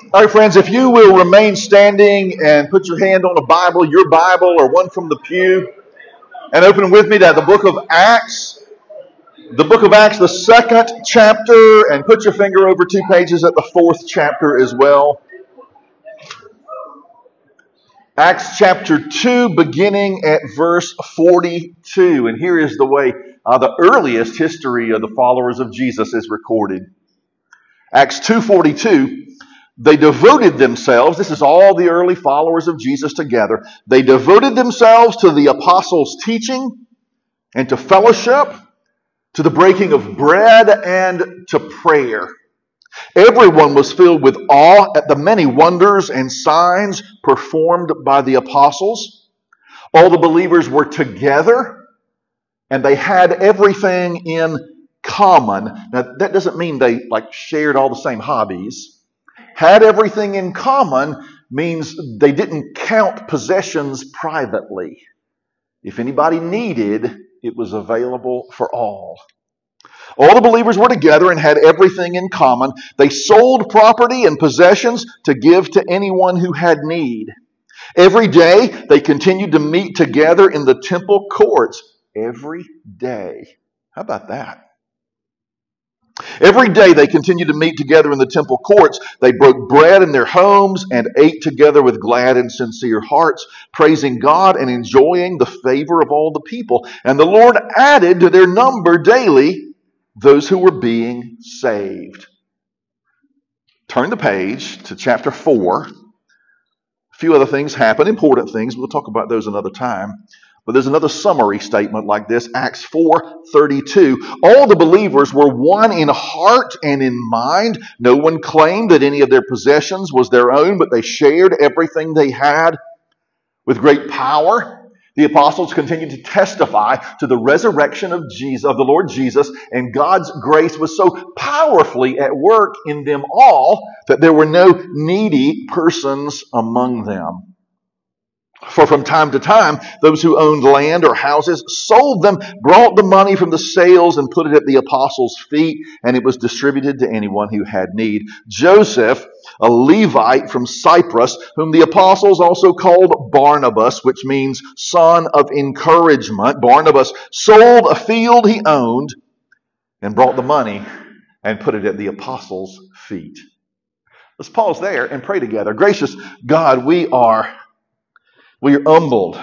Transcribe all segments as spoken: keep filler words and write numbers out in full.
All right, friends, if you will remain standing and put your hand on a Bible, your Bible or one from the pew, and open with me to the book of Acts, the book of Acts, the second chapter, and put your finger over two pages at the fourth chapter as well. Acts chapter two, beginning at verse forty-two. And here is the way uh, the earliest history of the followers of Jesus is recorded. Acts two forty-two. They devoted themselves, this is all the early followers of Jesus together, they devoted themselves to the apostles' teaching and to fellowship, to the breaking of bread and to prayer. Everyone was filled with awe at the many wonders and signs performed by the apostles. All the believers were together and they had everything in common. Now, that doesn't mean they like shared all the same hobbies. Had everything in common means they didn't count possessions privately. If anybody needed, it was available for all. All the believers were together and had everything in common. They sold property and possessions to give to anyone who had need. Every day they continued to meet together in the temple courts. Every day. How about that? Every day they continued to meet together in the temple courts. They broke bread in their homes and ate together with glad and sincere hearts, praising God and enjoying the favor of all the people. And the Lord added to their number daily those who were being saved. Turn the page to chapter four. A few other things happen, important things. We'll talk about those another time. But there's another summary statement like this, Acts four thirty-two. All the believers were one in heart and in mind. No one claimed that any of their possessions was their own, but they shared everything they had. With great power, the apostles continued to testify to the resurrection of Jesus, of the Lord Jesus, and God's grace was so powerfully at work in them all that there were no needy persons among them. For from time to time, those who owned land or houses sold them, brought the money from the sales and put it at the apostles' feet, and it was distributed to anyone who had need. Joseph, a Levite from Cyprus, whom the apostles also called Barnabas, which means son of encouragement. Barnabas sold a field he owned and brought the money and put it at the apostles' feet. Let's pause there and pray together. Gracious God, we are We are humbled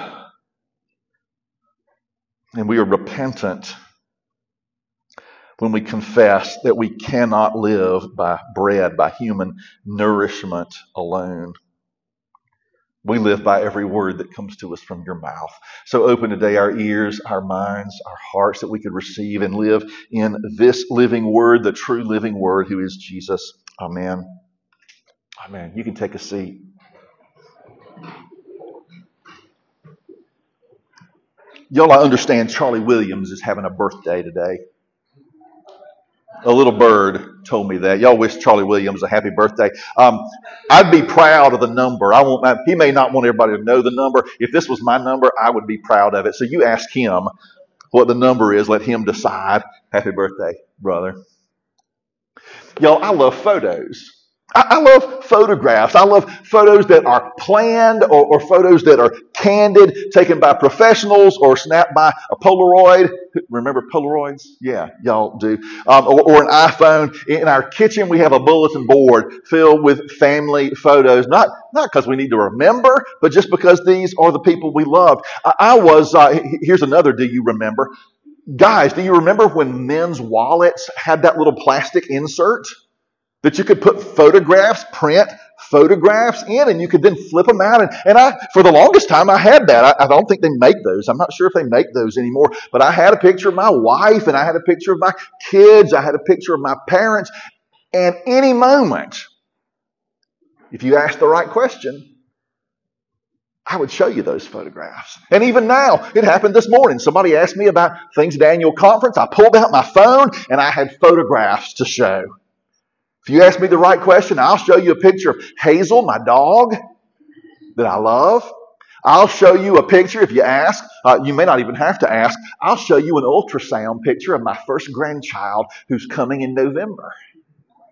and we are repentant when we confess that we cannot live by bread, by human nourishment alone. We live by every word that comes to us from your mouth. So open today our ears, our minds, our hearts that we could receive and live in this living word, the true living word who is Jesus. Amen. Amen. You can take a seat. Y'all, I understand Charlie Williams is having a birthday today. A little bird told me that. Y'all wish Charlie Williams a happy birthday. Um, I'd be proud of the number. I won't. He may not want everybody to know the number. If this was my number, I would be proud of it. So you ask him what the number is. Let him decide. Happy birthday, brother. Y'all, I love photos. I love photographs. I love photos that are planned or, or photos that are candid, taken by professionals or snapped by a Polaroid. Remember Polaroids? Yeah, y'all do. Um, or, or an iPhone. In our kitchen, we have a bulletin board filled with family photos. Not not because we need to remember, but just because these are the people we loved. I, I was, uh, here's another, do you remember? Guys, do you remember when men's wallets had that little plastic insert? That you could put photographs, print photographs in, and you could then flip them out. And, and I, for the longest time, I had that. I, I don't think they make those. I'm not sure if they make those anymore. But I had a picture of my wife, and I had a picture of my kids. I had a picture of my parents. And any moment, if you ask the right question, I would show you those photographs. And even now, it happened this morning. Somebody asked me about things at the annual conference. I pulled out my phone, and I had photographs to show. If you ask me the right question, I'll show you a picture of Hazel, my dog, that I love. I'll show you a picture, if you ask. Uh, you may not even have to ask. I'll show you an ultrasound picture of my first grandchild who's coming in November.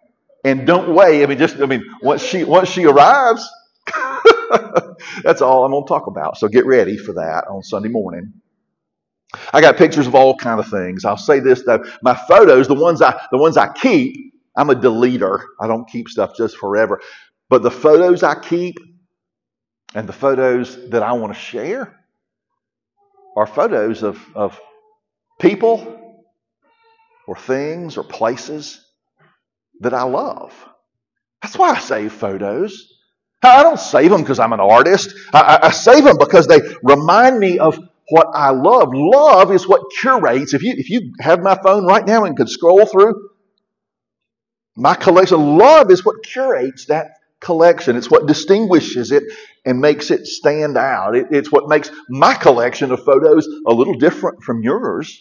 And don't wait. I mean, just I mean, once she once she arrives, that's all I'm going to talk about. So get ready for that on Sunday morning. I got pictures of all kind of things. I'll say this though: my photos, the ones I the ones I keep, I'm a deleter. I don't keep stuff just forever. But the photos I keep and the photos that I want to share are photos of of people or things or places that I love. That's why I save photos. I don't save them because I'm an artist. I, I, I save them because they remind me of what I love. Love is what curates. If you if you have my phone right now and could scroll through my collection, love is what curates that collection. It's what distinguishes it and makes it stand out. It, it's what makes my collection of photos a little different from yours.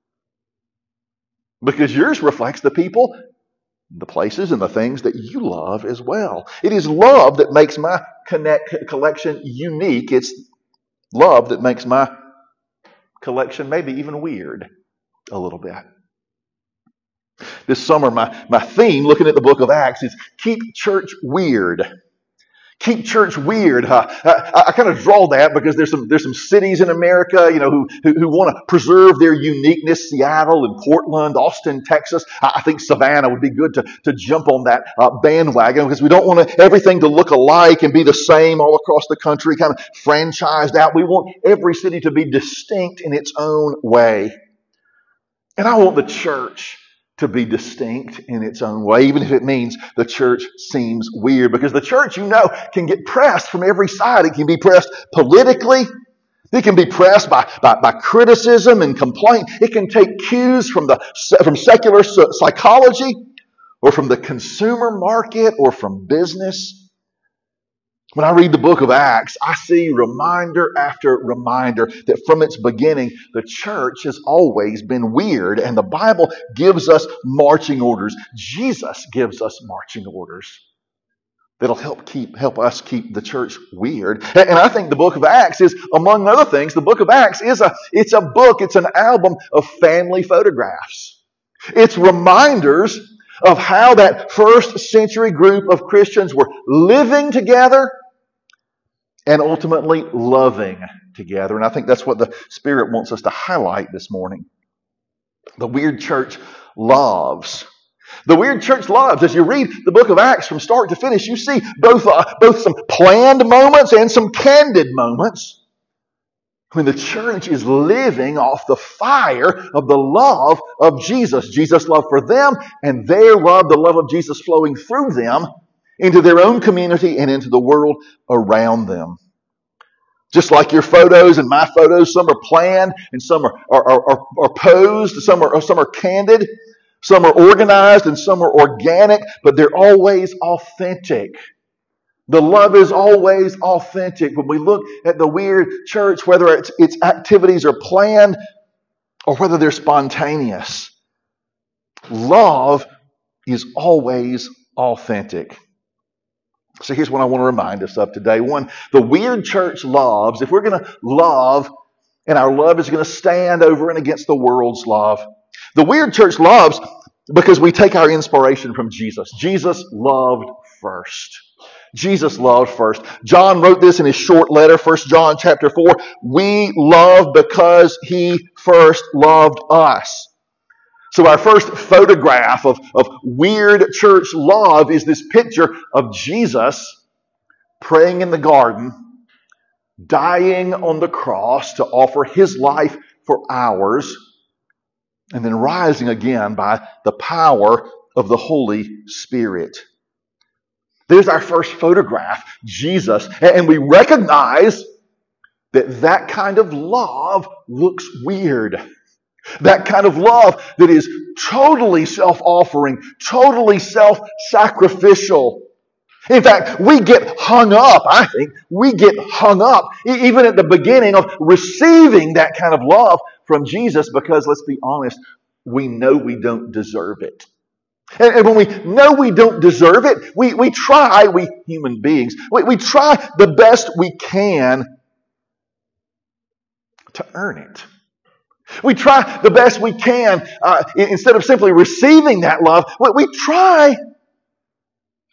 Because yours reflects the people, the places, and the things that you love as well. It is love that makes my connect collection unique. It's love that makes my collection maybe even weird a little bit. This summer, my, my theme, looking at the book of Acts, is keep church weird. Keep church weird, huh? I, I kind of draw that because there's some there's some cities in America, you know, who who, who want to preserve their uniqueness. Seattle and Portland, Austin, Texas. I, I think Savannah would be good to to jump on that uh, bandwagon because we don't want to, everything to look alike and be the same all across the country, kind of franchised out. We want every city to be distinct in its own way, and I want the church to be distinct in its own way, even if it means the church seems weird. Because the church, you know, can get pressed from every side. It can be pressed politically. It can be pressed by, by, by criticism and complaint. It can take cues from the from secular psychology or from the consumer market or from business. When I read the book of Acts, I see reminder after reminder that from its beginning, the church has always been weird, and the Bible gives us marching orders. Jesus gives us marching orders that'll help keep help us keep the church weird. And I think the book of Acts is, among other things, the book of Acts is a it's a book, it's an album of family photographs. It's reminders of how that first century group of Christians were living together and ultimately loving together. And I think that's what the Spirit wants us to highlight this morning. The weird church loves. The weird church loves. As you read the book of Acts from start to finish, you see both, uh, both some planned moments and some candid moments when the church is living off the fire of the love of Jesus. Jesus' love for them and their love, the love of Jesus flowing through them into their own community and into the world around them. Just like your photos and my photos, some are planned and some are, are, are, are posed, some are, some are candid, some are organized and some are organic, but they're always authentic. The love is always authentic. When we look at the weird church, whether its, its activities are planned or whether they're spontaneous, love is always authentic. So here's what I want to remind us of today. One, the weird church loves. If we're going to love, and our love is going to stand over and against the world's love, the weird church loves because we take our inspiration from Jesus. Jesus loved first. Jesus loved first. John wrote this in his short letter, First John chapter four. We love because he first loved us. So our first photograph of, of weird church love is this picture of Jesus praying in the garden, dying on the cross to offer his life for ours, and then rising again by the power of the Holy Spirit. There's our first photograph, Jesus. And we recognize that that kind of love looks weird. That kind of love that is totally self-offering, totally self-sacrificial. In fact, we get hung up, I think, we get hung up even at the beginning of receiving that kind of love from Jesus because, let's be honest, we know we don't deserve it. And, and when we know we don't deserve it, we, we try, we human beings, we, we try the best we can to earn it. We try the best we can, uh, instead of simply receiving that love, we, we try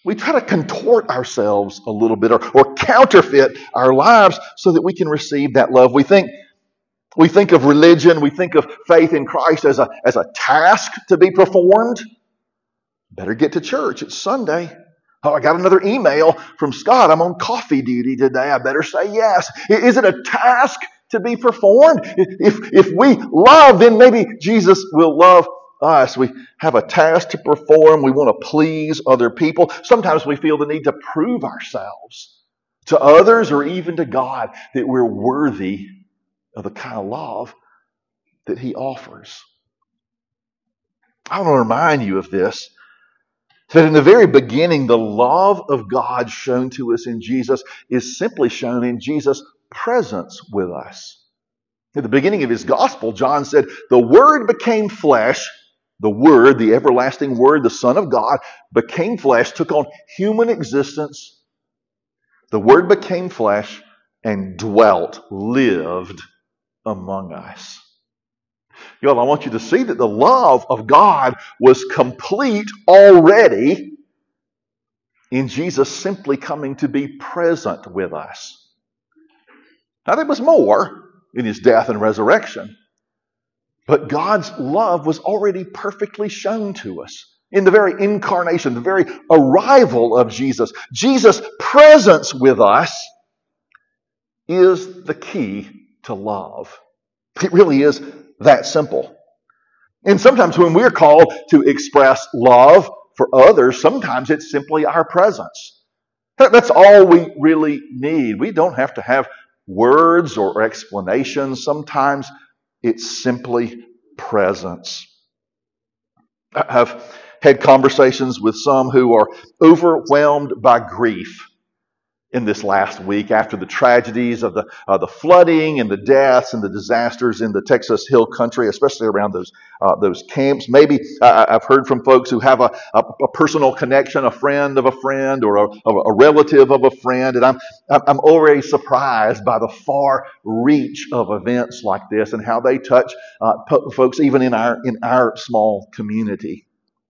We try to contort ourselves a little bit or, or counterfeit our lives so that we can receive that love. We think we think of religion, we think of faith in Christ as a, as a task to be performed. Better get to church. It's Sunday. Oh, I got another email from Scott. I'm on coffee duty today. I better say yes. Is it a task to be performed? If, if we love, then maybe Jesus will love us. We have a task to perform. We want to please other people. Sometimes we feel the need to prove ourselves to others or even to God that we're worthy of the kind of love that He offers. I want to remind you of this, that in the very beginning, the love of God shown to us in Jesus is simply shown in Jesus' presence with us. At the beginning of His gospel, John said, the Word became flesh. The Word, the everlasting Word, the Son of God, became flesh, took on human existence. The Word became flesh and dwelt, lived among us. Y'all, I want you to see that the love of God was complete already in Jesus simply coming to be present with us. Now, there was more in His death and resurrection, but God's love was already perfectly shown to us in the very incarnation, the very arrival of Jesus. Jesus' presence with us is the key to love. It really is that simple. And sometimes when we're called to express love for others, sometimes it's simply our presence. That's all we really need. We don't have to have words or explanations. Sometimes it's simply presence. I've had conversations with some who are overwhelmed by grief in this last week after the tragedies of the uh, the flooding and the deaths and the disasters in the Texas Hill Country, especially around those uh, those camps. Maybe uh, I've heard from folks who have a, a, a personal connection, a friend of a friend, or a, a relative of a friend, and I'm I'm already surprised by the far reach of events like this and how they touch uh, folks even in our in our small community.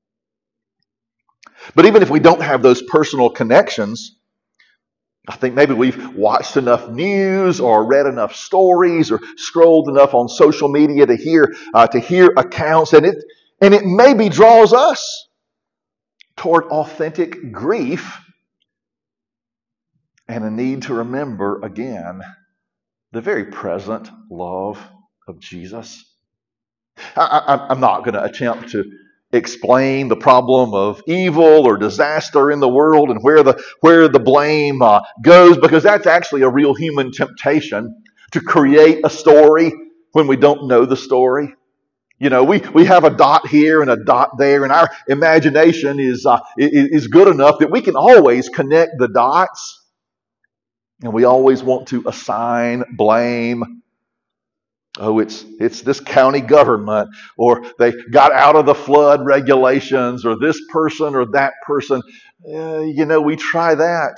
But even if we don't have those personal connections, I think maybe we've watched enough news or read enough stories or scrolled enough on social media to hear uh, to hear accounts, and it and it maybe draws us toward authentic grief and a need to remember again the very present love of Jesus. I, I, I'm not going to attempt to explain the problem of evil or disaster in the world and where the where the blame uh, goes, because that's actually a real human temptation to create a story when we don't know the story. You know, we, we have a dot here and a dot there, and our imagination is uh, is good enough that we can always connect the dots, and we always want to assign blame. Oh, it's it's this county government, or they got out of the flood regulations, or this person or that person. Uh, you know, we try that.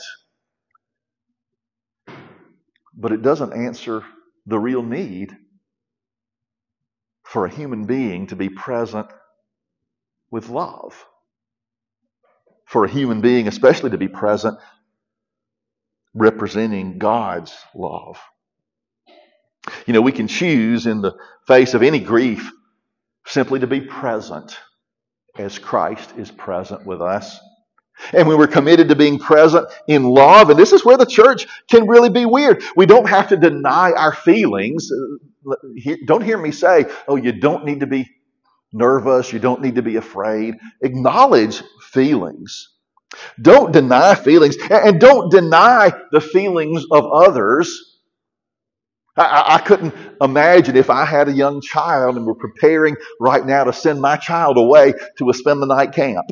But it doesn't answer the real need for a human being to be present with love. For a human being, especially to be present representing God's love. You know, we can choose in the face of any grief simply to be present as Christ is present with us. And when we're committed to being present in love, and this is where the church can really be weird. We don't have to deny our feelings. Don't hear me say, oh, you don't need to be nervous. You don't need to be afraid. Acknowledge feelings. Don't deny feelings. And don't deny the feelings of others. I, I couldn't imagine if I had a young child and we're preparing right now to send my child away to a spend the night camp.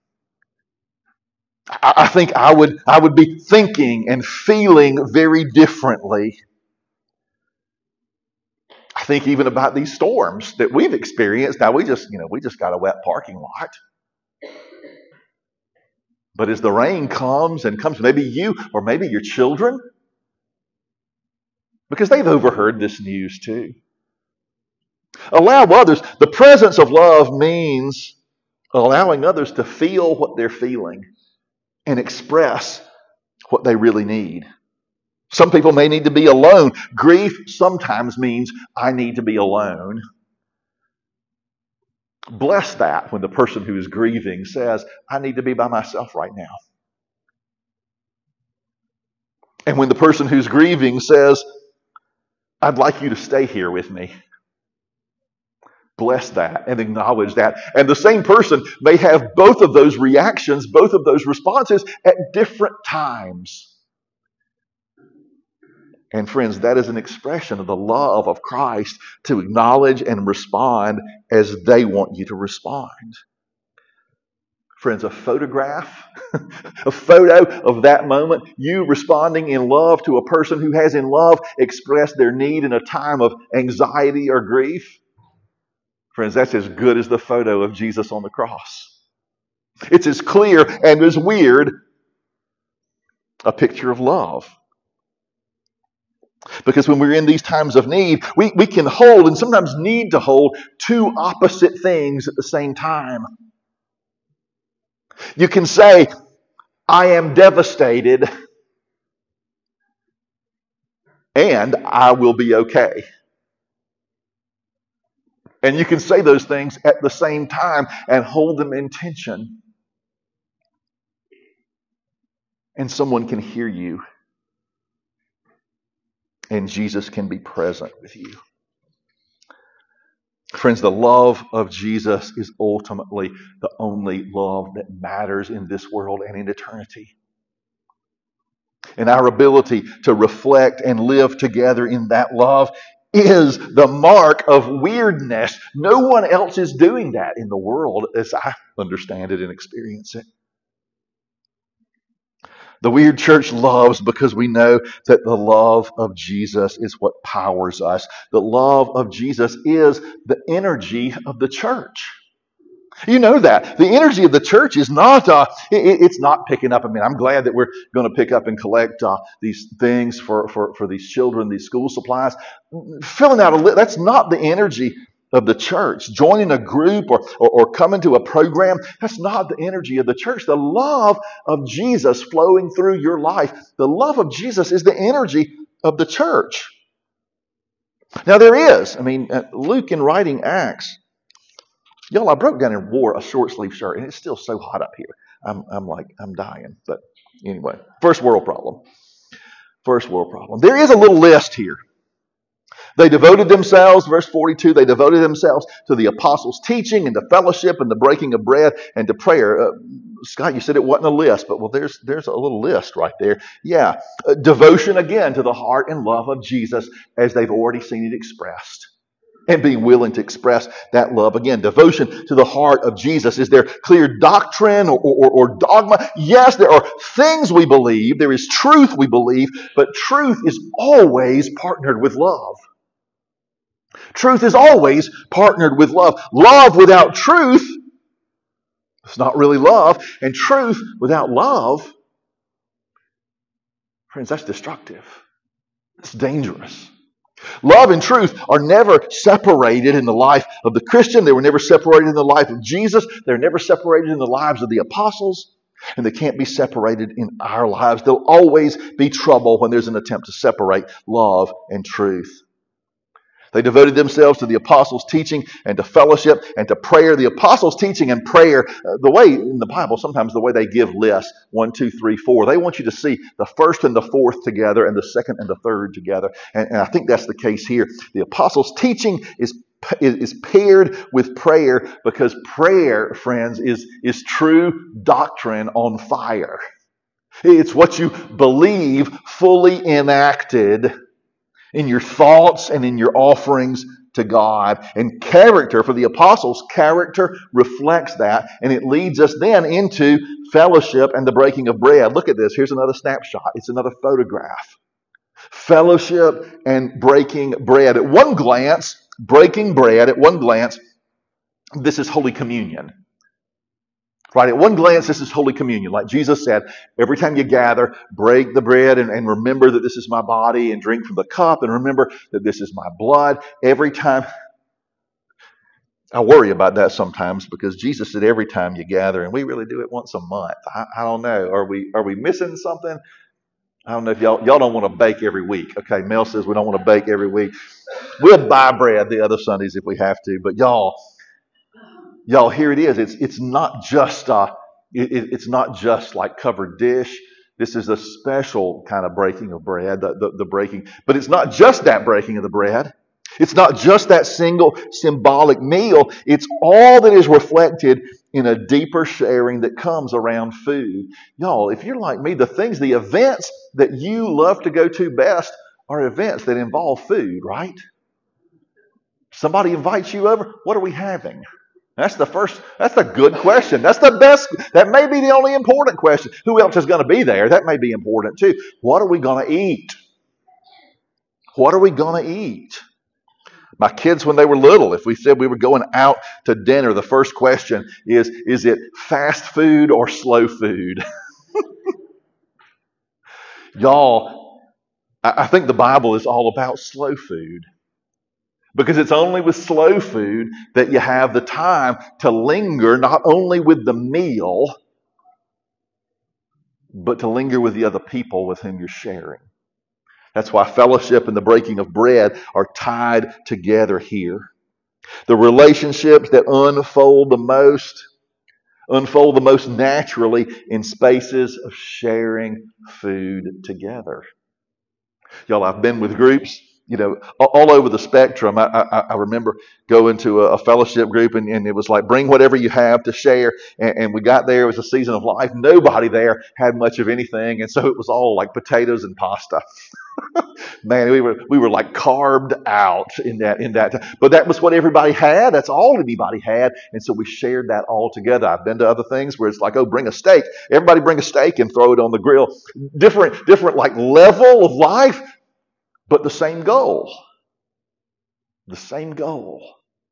I, I think I would I would be thinking and feeling very differently. I think even about these storms that we've experienced. Now we just, you know, we just got a wet parking lot. But as the rain comes and comes, maybe you or maybe your children, because they've overheard this news too. Allow others. The presence of love means allowing others to feel what they're feeling. and express what they really need. Some people may need to be alone. Grief sometimes means I need to be alone. Bless that when the person who is grieving says, I need to be by myself right now. And when the person who's grieving says, I'd like you to stay here with me. Bless that and acknowledge that. And the same person may have both of those reactions, both of those responses at different times. And friends, that is an expression of the love of Christ to acknowledge and respond as they want you to respond. Friends, a photograph, a photo of that moment, you responding in love to a person who has in love expressed their need in a time of anxiety or grief. Friends, that's as good as the photo of Jesus on the cross. It's as clear and as weird a picture of love. Because when we're in these times of need, we, we can hold and sometimes need to hold two opposite things at the same time. You can say, I am devastated and I will be okay. And you can say those things at the same time and hold them in tension. And someone can hear you. And Jesus can be present with you. Friends, the love of Jesus is ultimately the only love that matters in this world and in eternity. And our ability to reflect and live together in that love is the mark of weirdness. No one else is doing that in the world as I understand it and experience it. The weird church loves because we know that the love of Jesus is what powers us. The love of Jesus is the energy of the church. You know that. The energy of the church is not, uh, it, it's not picking up. I mean, I'm glad that we're going to pick up and collect uh, these things for, for, for these children, these school supplies. Filling out a list, that's not the energy of the church. Joining a group or, or, or coming to a program, that's not the energy of the church. The love of Jesus flowing through your life, the love of Jesus is the energy of the church. Now there is, I mean, uh, Luke in writing Acts, y'all, I broke down and wore a short sleeve shirt and it's still so hot up here. I'm, I'm like, I'm dying. But anyway, first world problem. First world problem. There is a little list here. They devoted themselves, verse forty-two, they devoted themselves to the apostles' teaching and to fellowship and the breaking of bread and to prayer. Uh, Scott, you said it wasn't a list, but well, there's there's a little list right there. Yeah, uh, devotion again to the heart and love of Jesus as they've already seen it expressed. And being willing to express that love again. Devotion to the heart of Jesus. Is there clear doctrine or, or, or dogma? Yes, there are things we believe. There is truth we believe. But truth is always partnered with love. Truth is always partnered with love. Love without truth is not really love. And truth without love, friends, that's destructive. It's dangerous. Love and truth are never separated in the life of the Christian. They were never separated in the life of Jesus. They're never separated in the lives of the apostles. And they can't be separated in our lives. There'll always be trouble when there's an attempt to separate love and truth. They devoted themselves to the apostles' teaching and to fellowship and to prayer. The apostles' teaching and prayer, uh, the way in the Bible, sometimes the way they give lists, one, two, three, four, they want you to see the first and the fourth together and the second and the third together. And, and I think that's the case here. The apostles' teaching is, is, is paired with prayer because prayer, friends, is, is true doctrine on fire. It's what you believe fully enacted in your thoughts and in your offerings to God. And character, for the apostles, character reflects that. And it leads us then into fellowship and the breaking of bread. Look at this. Here's another snapshot. It's another photograph. Fellowship and breaking bread. At one glance, breaking bread, at one glance, this is Holy Communion. Right, at one glance, this is Holy Communion. Like Jesus said, every time you gather, break the bread and, and remember that this is my body and drink from the cup and remember that this is my blood. Every time, I worry about that sometimes because Jesus said every time you gather, and we really do it once a month. I, I don't know. Are we are we missing something? I don't know if y'all y'all don't want to bake every week. Okay, Mel says we don't want to bake every week. We'll buy bread the other Sundays if we have to. But y'all, y'all, here it is. It's it's not just uh, it, it's not just like covered dish. This is a special kind of breaking of bread, the, the, the breaking. But it's not just that breaking of the bread. It's not just that single symbolic meal. It's all that is reflected in a deeper sharing that comes around food. Y'all, if you're like me, the things, the events that you love to go to best are events that involve food, right? Somebody invites you over. What are we having? That's the first, that's the good question. That's the best, that may be the only important question. Who else is going to be there? That may be important too. What are we going to eat? What are we going to eat? My kids, when they were little, if we said we were going out to dinner, the first question is, is it fast food or slow food? Y'all, I think the Bible is all about slow food. Because it's only with slow food that you have the time to linger not only with the meal, but to linger with the other people with whom you're sharing. That's why fellowship and the breaking of bread are tied together here. The relationships that unfold the most, unfold the most naturally in spaces of sharing food together. Y'all, I've been with groups, you know, all over the spectrum. I, I, I remember going to a, a fellowship group and, and it was like, bring whatever you have to share. And, and we got there, it was a season of life. Nobody there had much of anything. And so it was all like potatoes and pasta. Man, we were we were like carved out in that in that time. But that was what everybody had. That's all anybody had. And so we shared that all together. I've been to other things where it's like, oh, bring a steak. Everybody bring a steak and throw it on the grill. Different, different like level of life, but the same goal. The same goal.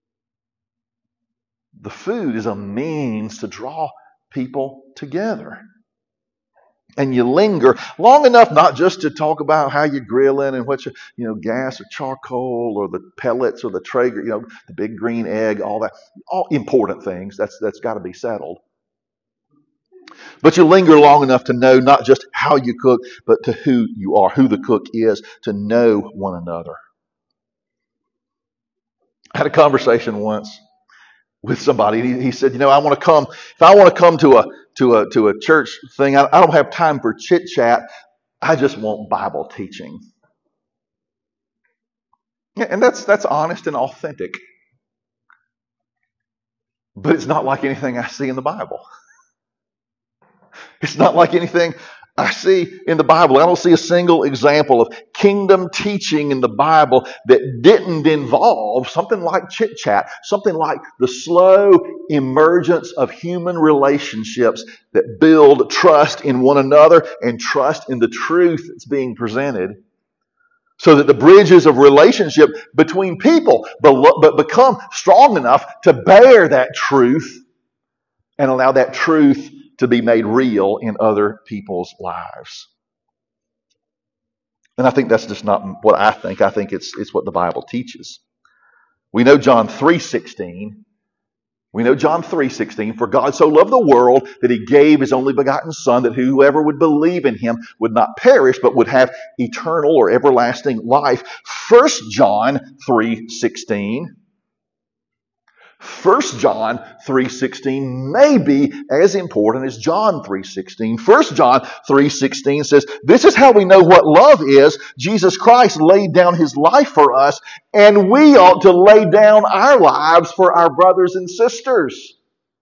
The food is a means to draw people together. And you linger long enough, not just to talk about how you're grilling and what you, you know, gas or charcoal or the pellets or the Traeger, you know, the big green egg, all that, all important things. That's that's got to be settled. But you linger long enough to know not just how you cook, but to who you are, who the cook is, to know one another. I had a conversation once with somebody. He, he said, you know, I want to come, if I want to come to a to a to a church thing, I, I don't have time for chit chat. I just want Bible teaching. And that's that's honest and authentic. But it's not like anything I see in the Bible. It's not like anything I see in the Bible. I don't see a single example of kingdom teaching in the Bible that didn't involve something like chit chat, something like the slow emergence of human relationships that build trust in one another and trust in the truth that's being presented, so that the bridges of relationship between people but become strong enough to bear that truth and allow that truth to be made real in other people's lives. And I think that's just not what I think. I think it's it's what the Bible teaches. We know John three sixteen. We know John three sixteen. For God so loved the world that he gave his only begotten Son, that whoever would believe in him would not perish, but would have eternal or everlasting life. First John three sixteen. First John three sixteen may be as important as John three sixteen. First John three sixteen says, this is how we know what love is. Jesus Christ laid down his life for us, and we ought to lay down our lives for our brothers and sisters.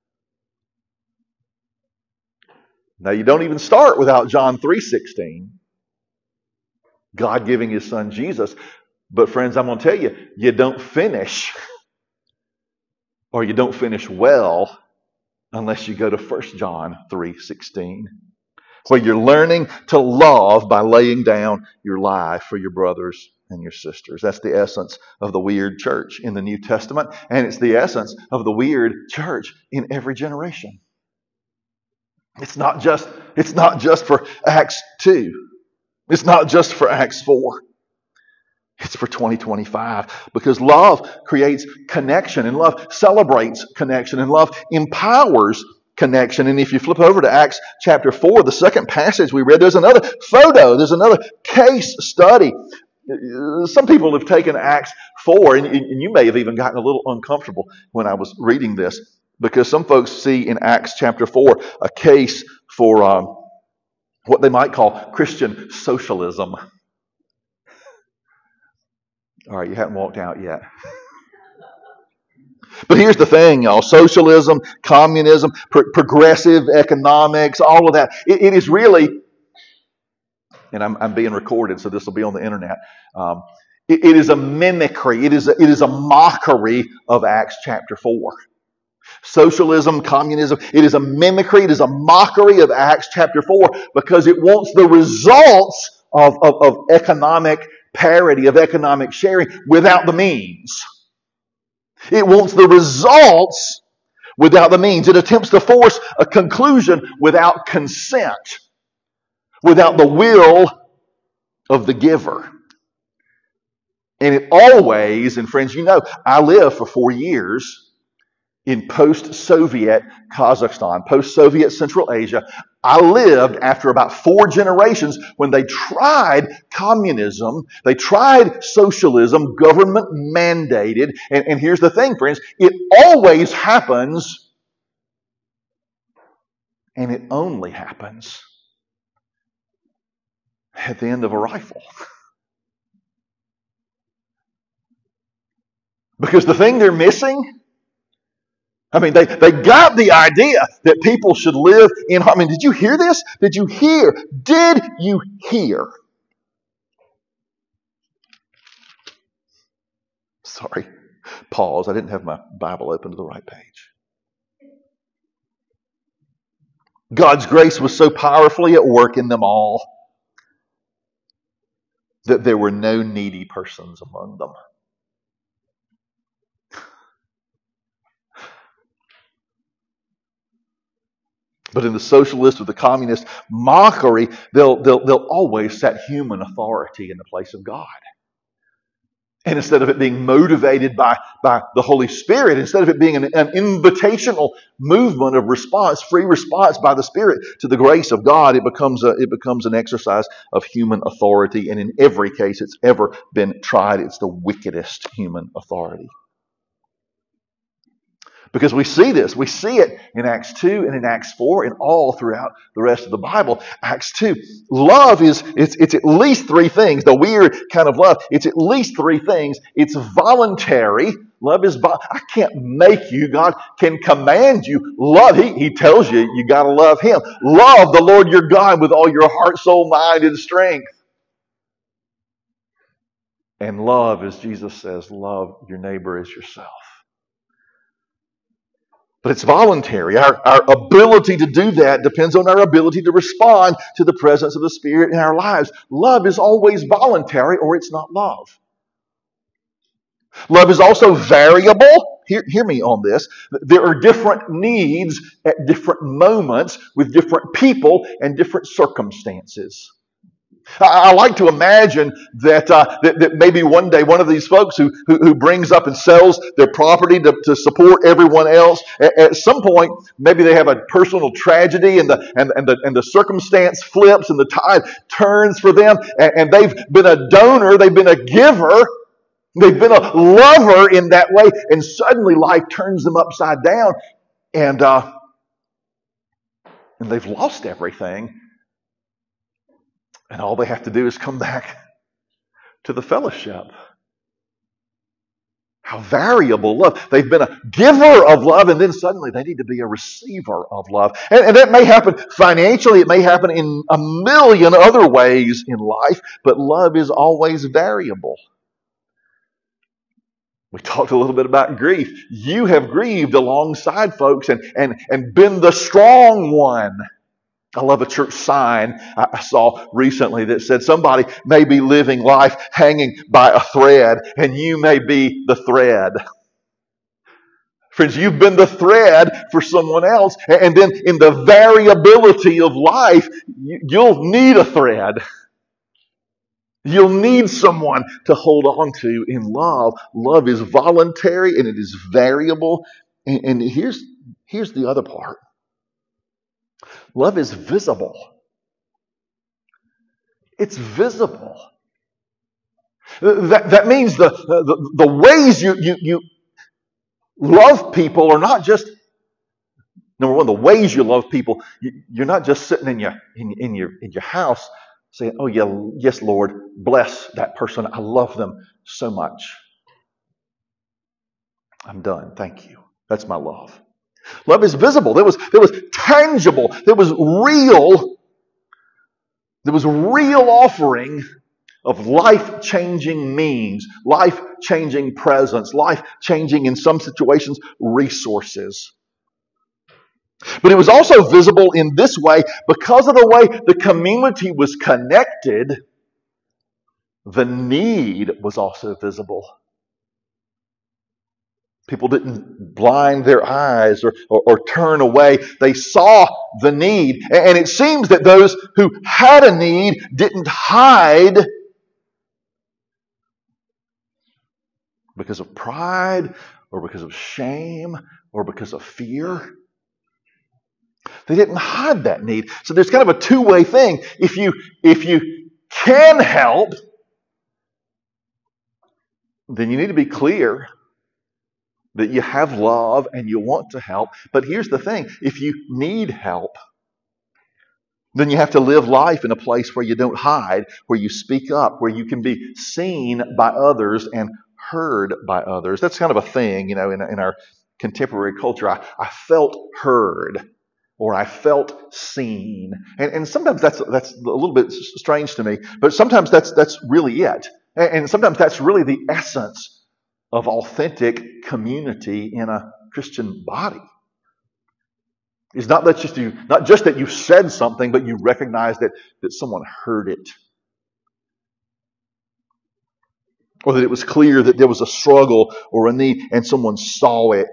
Now, you don't even start without John three sixteen. God giving his Son Jesus. But friends, I'm going to tell you, you don't finish Or you don't finish well unless you go to First John three sixteen, where you're learning to love by laying down your life for your brothers and your sisters. That's the essence of the weird church in the New Testament, and it's the essence of the weird church in every generation. It's not just, it's not just for Acts two. It's not just for Acts four. It's for twenty twenty-five because love creates connection and love celebrates connection and love empowers connection. And if you flip over to Acts chapter four, the second passage we read, there's another photo, there's another case study. Some people have taken Acts four, and you may have even gotten a little uncomfortable when I was reading this, because some folks see in Acts chapter four a case for um, what they might call Christian socialism. All right, you haven't walked out yet. But here's the thing, y'all. Socialism, communism, pro- progressive economics, all of that. It, it is really, and I'm, I'm being recorded, so this will be on the internet. Um, it, it is a mimicry. It is a, it is a mockery of Acts chapter four. Socialism, communism, it is a mimicry. It is a mockery of Acts chapter four because it wants the results of, of, of economic parity, of economic sharing without the means. It wants the results without the means. It attempts to force a conclusion without consent, without the will of the giver. And it always, and friends, you know, I lived for four years in post-Soviet Kazakhstan, post-Soviet Central Asia. I lived after about four generations when they tried communism, they tried socialism, government mandated. And, and here's the thing, friends, it always happens, and it only happens at the end of a rifle. Because the thing they're missing, I mean, they, they got the idea that people should live in harmony. I mean, did you hear this? Did you hear? Did you hear? Sorry. Pause. I didn't have my Bible open to the right page. God's grace was so powerfully at work in them all that there were no needy persons among them. But in the socialist or the communist mockery, they'll, they'll, they'll always set human authority in the place of God. And instead of it being motivated by, by the Holy Spirit, instead of it being an, an invitational movement of response, free response by the Spirit to the grace of God, it becomes a, it becomes an exercise of human authority. And in every case it's ever been tried, it's the wickedest human authority. Because we see this. We see it in Acts two and in Acts four and all throughout the rest of the Bible. Acts two. Love is, it's, it's at least three things. The weird kind of love. It's at least three things. It's voluntary. Love is, I can't make you. God can command you. Love, He, he tells you, you got to love Him. Love the Lord your God with all your heart, soul, mind, and strength. And love, as Jesus says, love your neighbor as yourself. But it's voluntary. Our, our ability to do that depends on our ability to respond to the presence of the Spirit in our lives. Love is always voluntary, or it's not love. Love is also variable. Hear, hear me on this. There are different needs at different moments with different people and different circumstances. I, I like to imagine that, uh, that that maybe one day one of these folks who who, who brings up and sells their property to, to support everyone else, at, at some point maybe they have a personal tragedy and the and, and the and the circumstance flips and the tide turns for them, and, and they've been a donor, they've been a giver, they've been a lover in that way, and suddenly life turns them upside down, and uh, and they've lost everything. And all they have to do is come back to the fellowship. How variable love. They've been a giver of love, and then suddenly they need to be a receiver of love. And, and that may happen financially. It may happen in a million other ways in life. But love is always variable. We talked a little bit about grief. You have grieved alongside folks and, and, and been the strong one. I love a church sign I saw recently that said somebody may be living life hanging by a thread, and you may be the thread. Friends, you've been the thread for someone else, and then in the variability of life, you'll need a thread. You'll need someone to hold on to in love. Love is voluntary and it is variable. And, and here's, here's the other part. Love is visible. It's visible. That, that means the, the, the ways you, you, you love people are not just, number one, the ways you love people, you, you're not just sitting in your, in, in your, in your house saying, oh yeah, yes, Lord, bless that person. I love them so much. I'm done. Thank you. That's my love. Love is visible. There was, there was tangible. There was real. There was real offering of life-changing means, life-changing presence, life-changing, in some situations, resources. But it was also visible in this way because of the way the community was connected. The need was also visible. People didn't blind their eyes or, or, or turn away. They saw the need. And it seems that those who had a need didn't hide because of pride or because of shame or because of fear. They didn't hide that need. So there's kind of a two-way thing. If you, if you can help, then you need to be clear that you have love and you want to help. But here's the thing. If you need help, then you have to live life in a place where you don't hide, where you speak up, where you can be seen by others and heard by others. That's kind of a thing, you know, in, in our contemporary culture. I, I felt heard. Or I felt seen. And, and sometimes that's that's a little bit strange to me, but sometimes that's that's really it. And, and sometimes that's really the essence of authentic community in a Christian body. It's not that just you, not just that you said something, but you recognize that, that someone heard it. Or that it was clear that there was a struggle or a need and someone saw it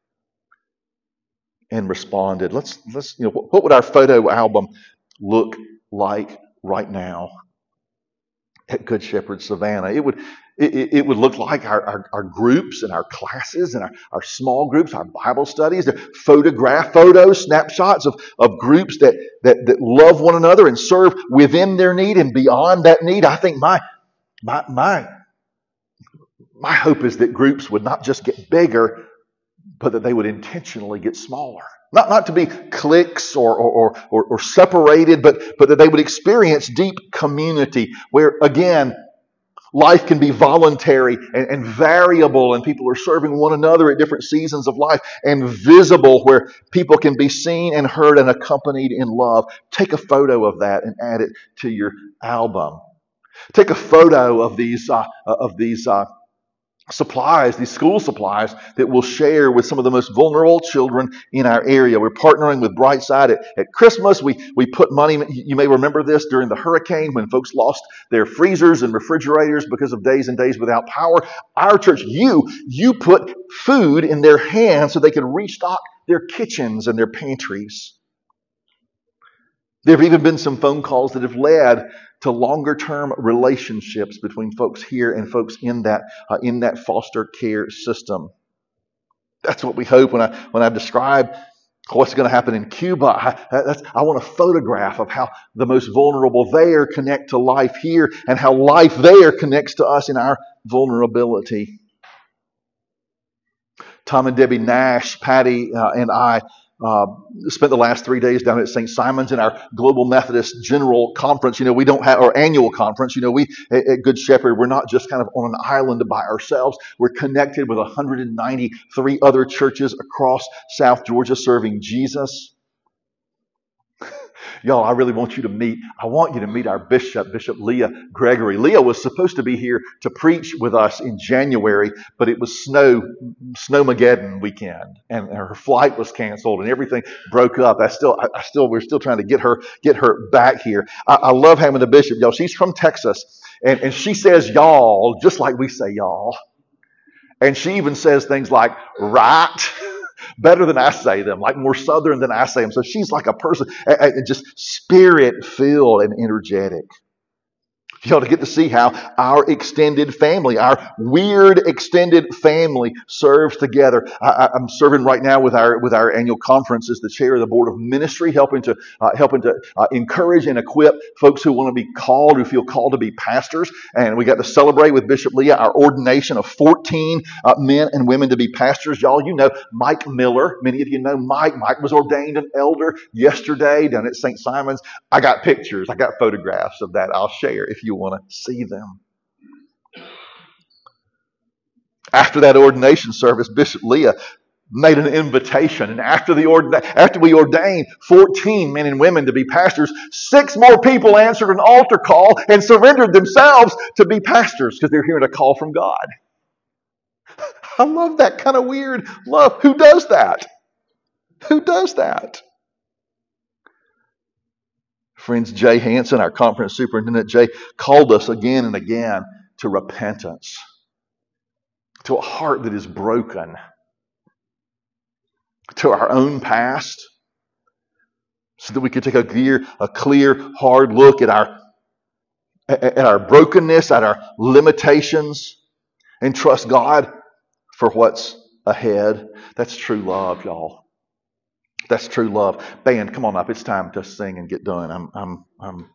and responded. Let's let's you know what would our photo album look like right now at Good Shepherd Savannah? It would it, it would look like our, our, our groups and our classes and our, our small groups, our Bible studies, the photograph photos, snapshots of, of groups that, that that love one another and serve within their need and beyond that need. I think my my my my hope is that groups would not just get bigger, but that they would intentionally get smaller. Not, not to be cliques or, or, or, or separated, but, but that they would experience deep community where, again, life can be voluntary and, and variable and people are serving one another at different seasons of life, and visible where people can be seen and heard and accompanied in love. Take a photo of that and add it to your album. Take a photo of these uh, of these uh, supplies, these school supplies that we'll share with some of the most vulnerable children in our area. We're partnering with Brightside at, at Christmas. We we put money, you may remember this, during the hurricane when folks lost their freezers and refrigerators because of days and days without power. Our church, you, you put food in their hands so they could restock their kitchens and their pantries. There have even been some phone calls that have led to longer-term relationships between folks here and folks in that uh, in that foster care system. That's what we hope. When I when I describe what's going to happen in Cuba, I, that's, I want a photograph of how the most vulnerable there connect to life here, and how life there connects to us in our vulnerability. Tom and Debbie Nash, Patty uh, and I Uh, spent the last three days down at Saint Simon's in our Global Methodist General Conference. You know, we don't have our annual conference. You know, we at, at Good Shepherd, we're not just kind of on an island by ourselves. We're connected with one hundred ninety-three other churches across South Georgia serving Jesus. Y'all, I really want you to meet, I want you to meet our bishop, Bishop Leah Gregory. Leah was supposed to be here to preach with us in January, but it was snow, Snowmageddon weekend, and her flight was canceled and everything broke up. I still, I, I still, we're still trying to get her, get her back here. I, I love having the bishop, y'all. She's from Texas, and, and she says y'all, just like we say y'all. And she even says things like, right, better than I say them, like more Southern than I say them. So she's like a person, just spirit-filled and energetic. You ought to get to see how our extended family, our weird extended family, serves together. I, I'm serving right now with our with our annual conference as the chair of the board of ministry, helping to uh, helping to uh, encourage and equip folks who want to be called, who feel called to be pastors. And we got to celebrate with Bishop Leah our ordination of fourteen uh, men and women to be pastors. Y'all, you know Mike Miller. Many of you know Mike. Mike was ordained an elder yesterday down at Saint Simon's. I got pictures. I got photographs of that. I'll share if you want to see them. After that ordination service, Bishop Leah made an invitation, and after the orda- after we ordained fourteen men and women to be pastors, six more people answered an altar call and surrendered themselves to be pastors because they're hearing a call from God. I love that kind of weird love. Who does that? Who does that? Friends, Jay Hanson, our conference superintendent, Jay, called us again and again to repentance, to a heart that is broken, to our own past, so that we could take a clear, a clear, hard look at our, at our brokenness, at our limitations, and trust God for what's ahead. That's true love, y'all. That's true love. Band, come on up. It's time to sing and get done. I'm, I'm, I'm.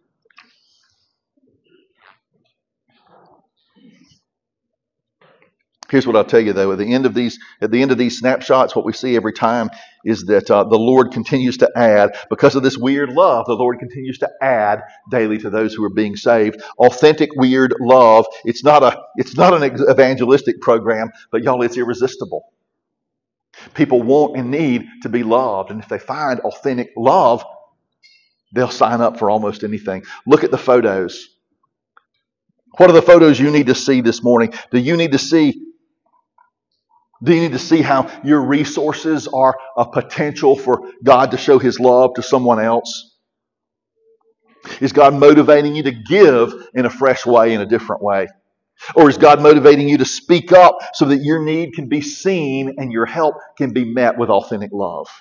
Here's what I'll tell you though. At the end of these, at the end of these snapshots, what we see every time is that uh, the Lord continues to add, because of this weird love, the Lord continues to add daily to those who are being saved. Authentic weird love. It's not a, it's not an evangelistic program, but y'all, it's irresistible. People want and need to be loved. And if they find authentic love, they'll sign up for almost anything. Look at the photos. What are the photos you need to see this morning? Do you need to see, do you need to see how your resources are a potential for God to show His love to someone else? Is God motivating you to give in a fresh way, in a different way? Or is God motivating you to speak up so that your need can be seen and your help can be met with authentic love?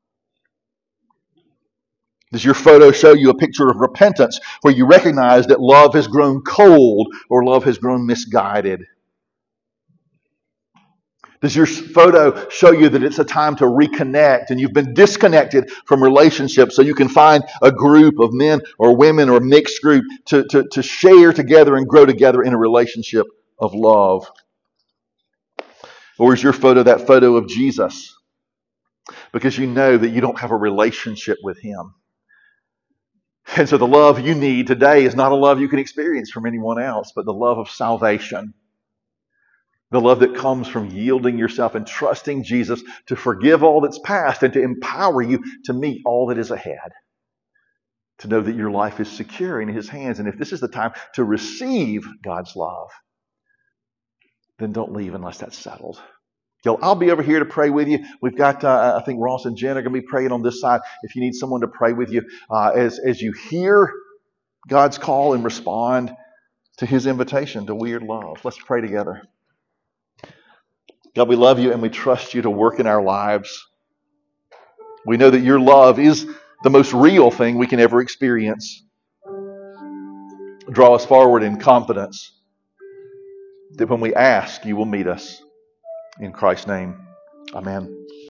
Does your photo show you a picture of repentance where you recognize that love has grown cold or love has grown misguided? Does your photo show you that it's a time to reconnect and you've been disconnected from relationships so you can find a group of men or women or a mixed group to, to, to share together and grow together in a relationship of love? Or is your photo that photo of Jesus because you know that you don't have a relationship with Him? And so the love you need today is not a love you can experience from anyone else, but the love of salvation. The love that comes from yielding yourself and trusting Jesus to forgive all that's past and to empower you to meet all that is ahead. To know that your life is secure in His hands. And if this is the time to receive God's love, then don't leave unless that's settled. Yo, I'll be over here to pray with you. We've got, uh, I think Ross and Jen are going to be praying on this side. If you need someone to pray with you, uh, as, as you hear God's call and respond to His invitation to weird love. Let's pray together. God, we love you and we trust you to work in our lives. We know that your love is the most real thing we can ever experience. Draw us forward in confidence that when we ask, you will meet us. In Christ's name, amen.